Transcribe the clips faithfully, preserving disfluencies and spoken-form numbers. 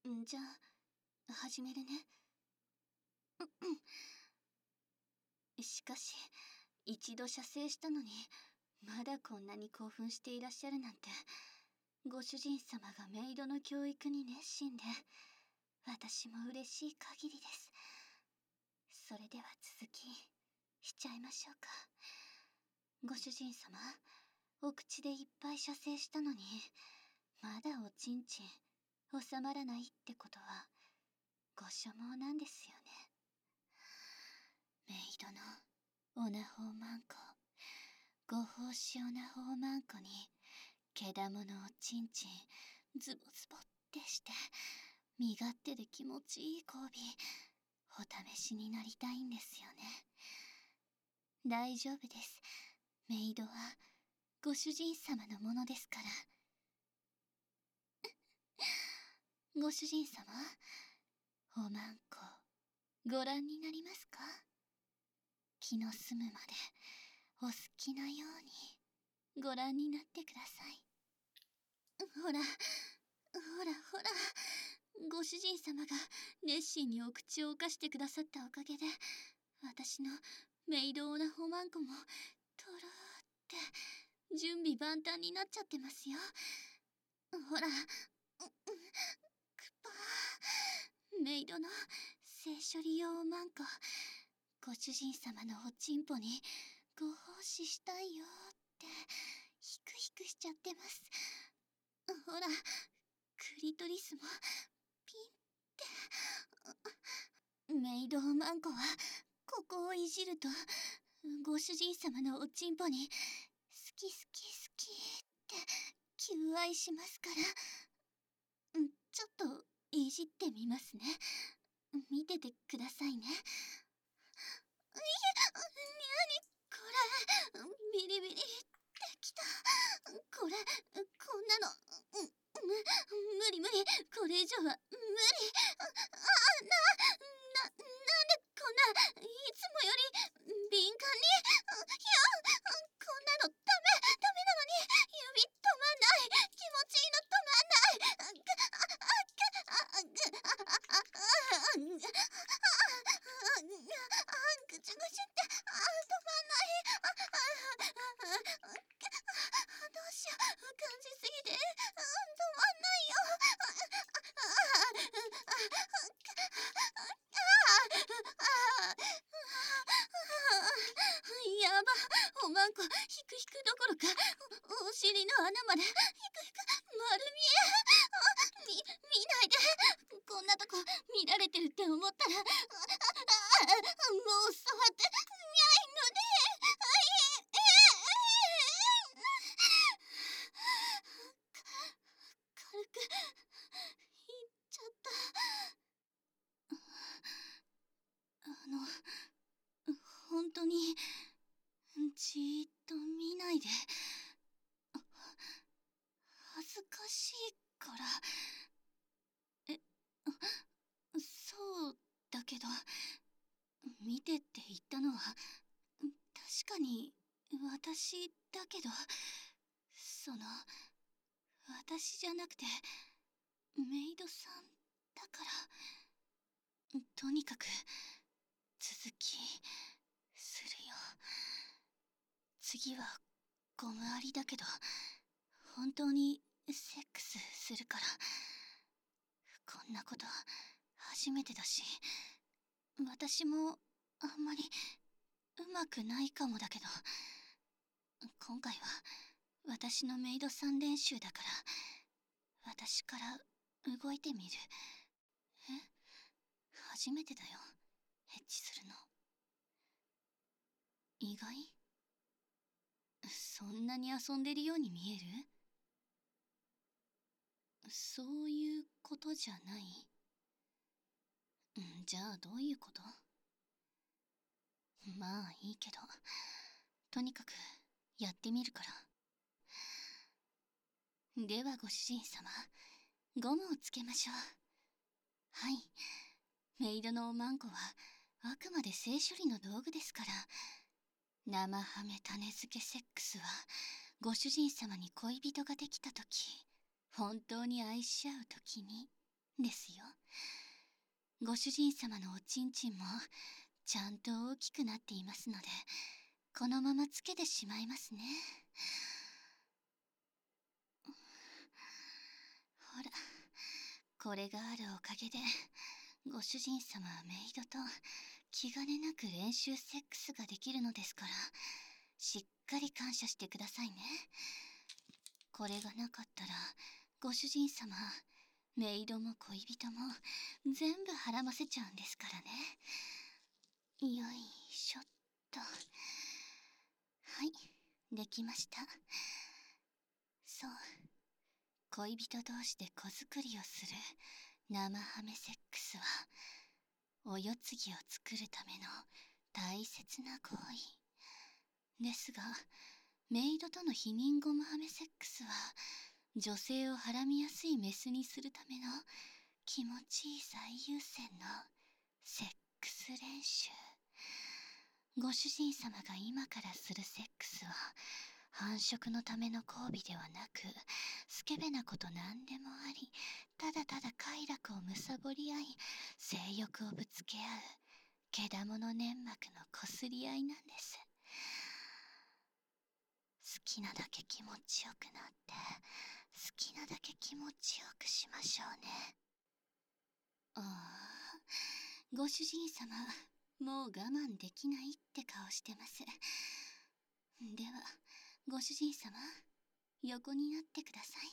んじゃあ始めるね。しかし一度射精したのにまだこんなに興奮していらっしゃるなんて、ご主人様がメイドの教育に熱心で私も嬉しい限りです。それでは続きしちゃいましょうか。ご主人様、お口でいっぱい射精したのにまだおちんちん収まらないってことはご所望なんですよね。メイドのオナホーマンコ、ご奉仕オナホーマンコに毛玉のおちんちんズボズボってして身勝手で気持ちいい交尾お試しになりたいんですよね。大丈夫です。メイドはご主人様のものですから。ご主人様、おまんこご覧になりますか？気の済むまでお好きなようにご覧になってください。ほらほらほら、ご主人様が熱心にお口を犯してくださったおかげで私のメイドオナホマンコもとろーって準備万端になっちゃってますよ。ほら、くぱー、メイドの性処理用マンコ、ご主人様のおちんぽにご奉仕したいよってヒクヒクしちゃってます。ほら、クリトリスもピンって。メイドマンコはここをいじるとご主人様のおちんぽに好き好き好きって求愛しますから。ちょっといじってみますね。見ててくださいね。いえ、にゃにこれ、ビリビリってきた。これ、こんなの、無理無理、これ以上は無理。あ、な、な、なんでこんな、いつもより敏感に。いや、こんなのダメ、ダメなのに、指止まんない。気持ちいいの止まんない。ぐちゅぐちゅって止まんない。どうしよう、感じすぎて止まんないよ。やば、おまんこヒクヒクどころかお尻の穴までヒクヒク丸見え。み、見ないで。こんなとこ見られてるって思ったらもう触ってにゃいので。軽くいっちゃった。あの、本当にじーっと見ないで。恥ずかしいから。え、そうだけど、見てって言ったのは確かに私だけど、その私じゃなくてメイドさんだから。とにかく続きするよ。次はゴムありだけど本当にセックスするから。こんなこと初めてだし、私もあんまりうまくないかもだけど、今回は私のメイドさん練習だから私から動いてみる。え？初めてだよ、エッチするの。意外？そんなに遊んでるように見える？そういうことじゃない？んじゃあどういうこと？まあいいけど、とにかくやってみるから。ではご主人様、ゴムをつけましょう。はい、メイドのおまんこはあくまで性処理の道具ですから。生ハメ種付けセックスはご主人様に恋人ができたとき、本当に愛し合うときにですよ。ご主人様のおちんちんもちゃんと大きくなっていますので、このままつけてしまいますね。ほら、これがあるおかげでご主人様はメイドと気兼ねなく練習セックスができるのですから、しっかり感謝してくださいね。これがなかったらご主人様、メイドも恋人も全部はらませちゃうんですからね。よいしょっと。はい、できました。そう、恋人同士で子作りをする生ハメセックスは、お世継ぎを作るための大切な行為ですが、メイドとの避妊ゴムハメセックスは、女性をはらみやすいメスにするための気持ちいい最優先のセックス練習。ご主人様が今からするセックスは、繁殖のための交尾ではなく、スケベなことなんでもあり、ただただ快楽をむさぼり合い、性欲をぶつけ合う、けだもの粘膜のこすり合いなんです。好きなだけ気持ちよくなって、好きなだけ気持ちよくしましょうね。ああ、ご主人様、もう我慢できないって顔してます。では、ご主人様、横になってください。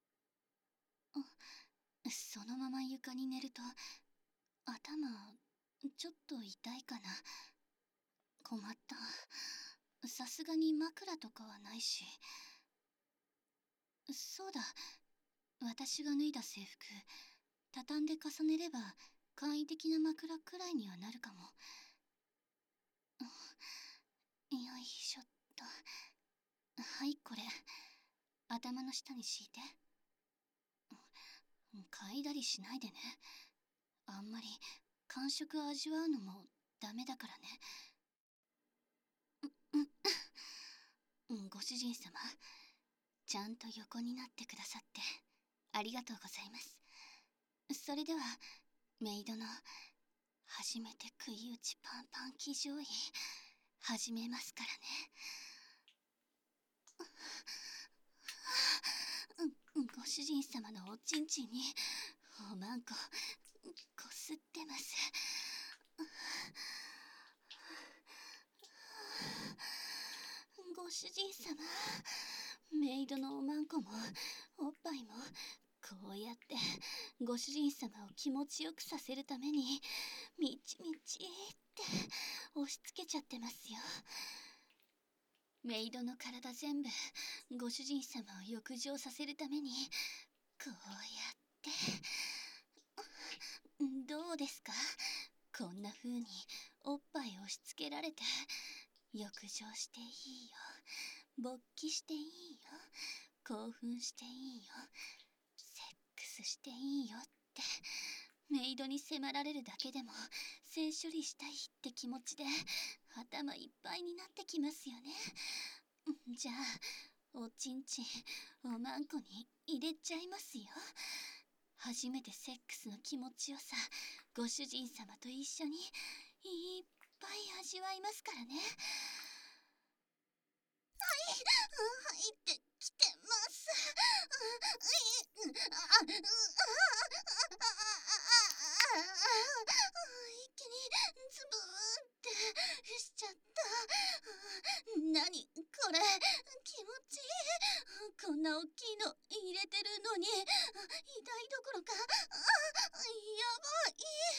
あ、そのまま床に寝ると、頭、ちょっと痛いかな。困った。さすがに枕とかはないし。そうだ、私が脱いだ制服、畳んで重ねれば簡易的な枕くらいにはなるかも。よいしょっと。はい、これ頭の下に敷いて。嗅いだりしないでね。あんまり感触を味わうのもダメだからね。うん、ご主人様、ちゃんと横になってくださってありがとうございます。それではメイドの初めて食い打ちパンパン騎乗位始めますからね。ご主人様のおちんちんにおまんここすってます。ご主人様、メイドのおまんこもおっぱいもこうやってご主人様を気持ちよくさせるためにみちみちって押し付けちゃってますよ。メイドの体全部ご主人様を浴場させるためにこうやってどうですか？こんな風におっぱい押し付けられて浴場していいよ、勃起していいよ、興奮していいよ、セックスしていいよってメイドに迫られるだけでも性処理したいって気持ちで頭いっぱいになってきますよね。じゃあおちんちんおまんこに入れちゃいますよ。初めてセックスの気持ちよさご主人様と一緒にいっぱい味わいますからね。はい、入ってきてます。一気にズブーってしちゃった。何これ、気持ちいい。こんな大きいの入れてるのに痛いどころか、やば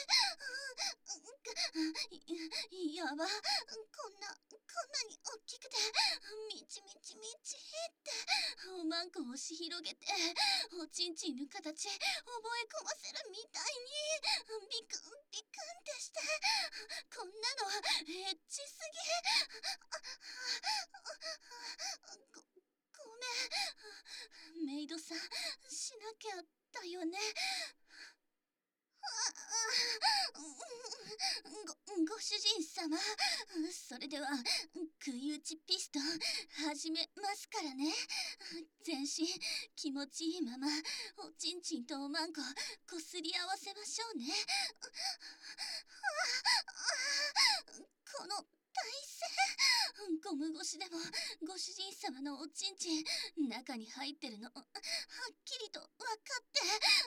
い。やば、こんなこんなに大きくてみちみちみちっておまんこを押し広げておちんちんの形覚え込ませるみたいにビクンビクンってして、こんなのエッチすぎ。ご、ごめんメイドさん、しなきゃだよね。 ご、ご主人様、それでは食い打ちピストン始めますからね。全身気持ちいいままおちんちんとおまんここすり合わせましょうね。この体勢、ゴム越しでもご主人様のおちんちん中に入ってるのはっきりと分かって、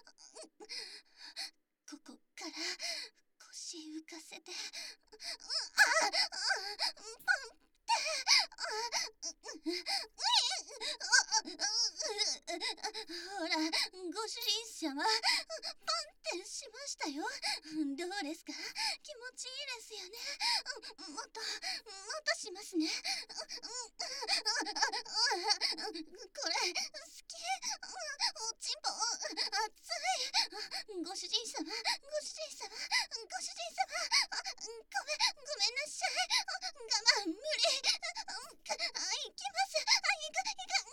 ここから腰浮かせて、ああパンほら、ご主人様、パンってしましたよ。どうですか？気持ちいいですよね。もっと、もっとしますね。これ、好き。おちんぽ、熱い。ご主人様、ご主人様、ご主人様。ごめん、ごめんなさい。我慢、無理。あ、行きます。あ、行く、行く。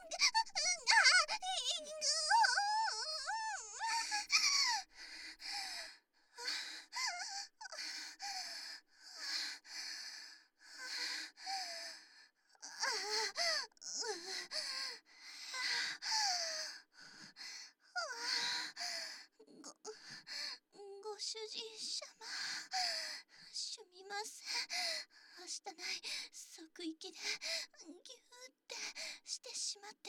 ご、ご主人様、すみません。はしたない即息でギューってしてしまって。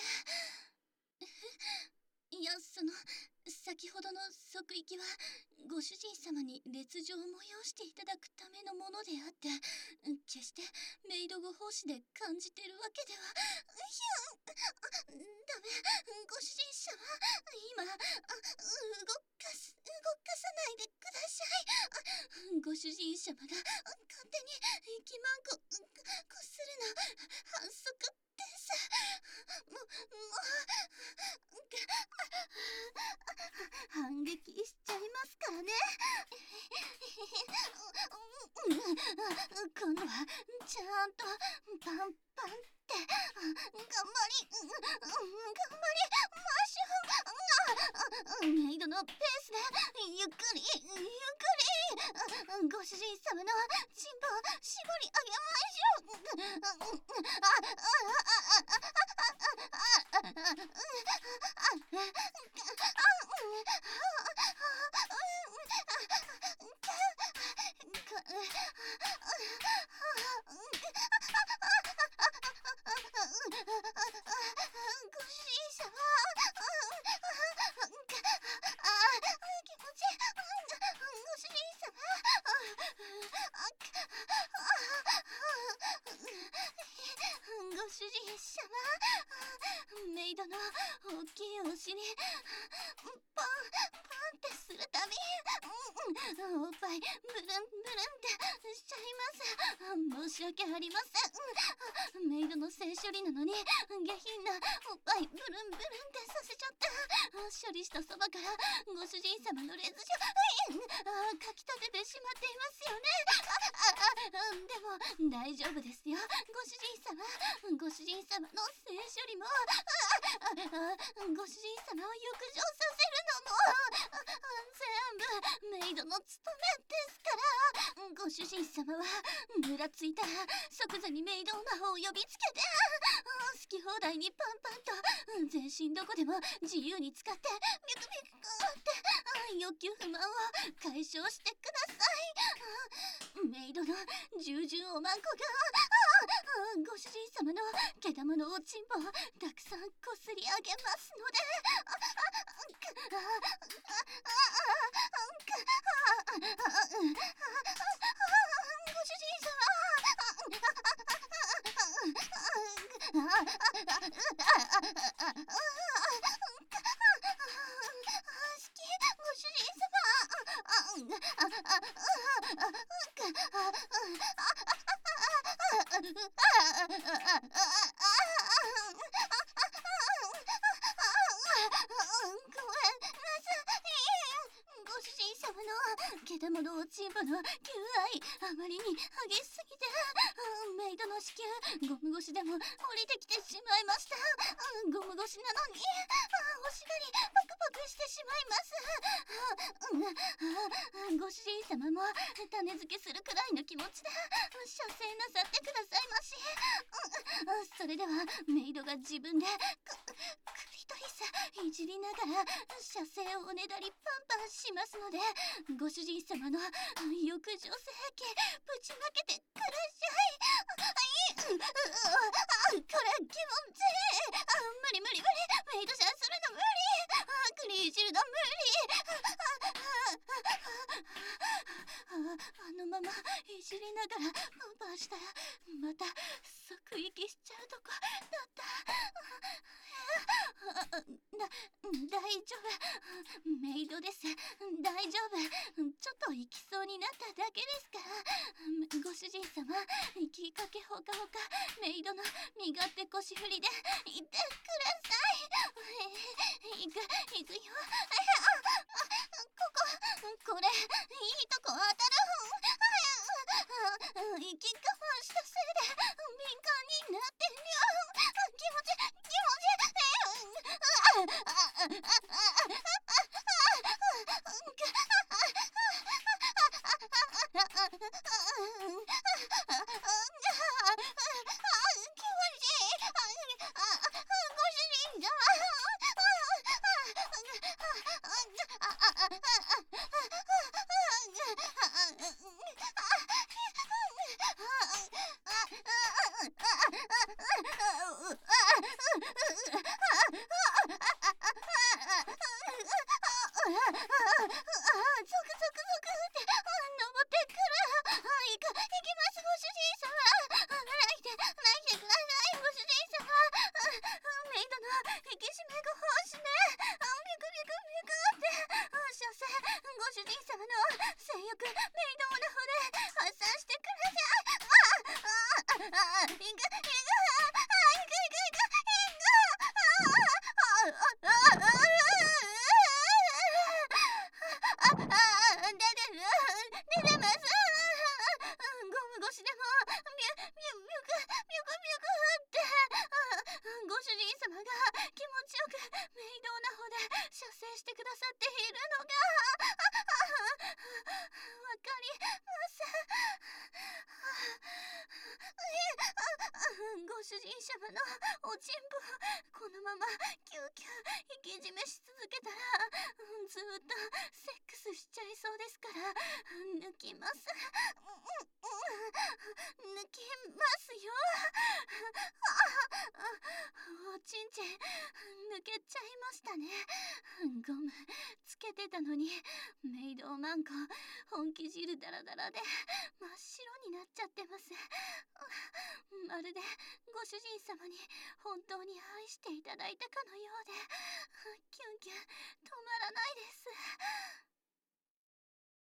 いや、その先ほどの即息はご主人様に烈状を催していただくためのものであって、決してメイドご奉仕で感じてるわけでは。いや、ダメ、ご主人様、今、あ、動かす、動かさないでください。ご主人様が勝手に気まんこ、こするの、反則です。もう、もう、反撃しちゃいますからね。今度はちゃんとパンパンって頑張り、頑張りましょう。メイドのペースでゆっくりゆっくりご主人様のチンポを絞り上げましょう。ご主人様、メイドの大きいお尻パンパンってするたび、おっぱいブルンブルンってしちゃいます。申し訳ありません。メイドの性処理なのに下品なおっぱいブルンブルンってさせちゃった。処理したそばからご主人様のレズジョかきたててしまっていますよね。でも大丈夫ですよ、ご主人様。ご主人様の性処理もご主人様を浴場させるのも全部メイドの務めですから。ご主人様はムラついたら即座にメイド魔法を呼びつけて好き放題にパンパンと全身どこでも自由に使ってビクビクって欲求不満を解消してください。メイドの従順おまんこがご主人様の毛玉のおちんぽをたくさんこすり上げますので。ご主人様、好き、ご主人様。ごめんなさい。 毛玉の落ちんぼの求愛あまりに激しすぎて、メイドの子宮ゴム越しでも降りてきてしまいました。ゴム越しなのにおしがりパクパクしてしまいます。ご主人様も種付けするくらいの気持ちで射精なさってくださいまし。それではメイドが自分でククリトリスいじりながら射精をおねだりパンパンしますので、ご主人様の浴場性器ぶちまけてください。これ気持ちいい。無理無理無理、メイドシャンするの無理。クリージルの無理。あのままいじりながらパンパンしたらまた即息しちゃうとこだった。だ大丈夫、メイドです。大丈夫、ちょっと行きそうになっただけですから。ご主人様、行きかけほかほかメイドの身勝手腰振りで言ってください。行く行くよ。こここれいいとこ当たる。息我慢したせいで敏感になってるよ。気持ち気持主人様のおちんぽこのままキューキュー息締めし続けたら、うん、ずーっとセックスしちゃいそうですから、抜きます。抜きますよ。おちんちん抜けちゃいましたね。ゴムつけてたのにメイドマンコ本気汁ダラダラで真っ白になっちゃってます。まるでご主人様に本当に愛していただいたかのようで、キュンキュン止まらないです。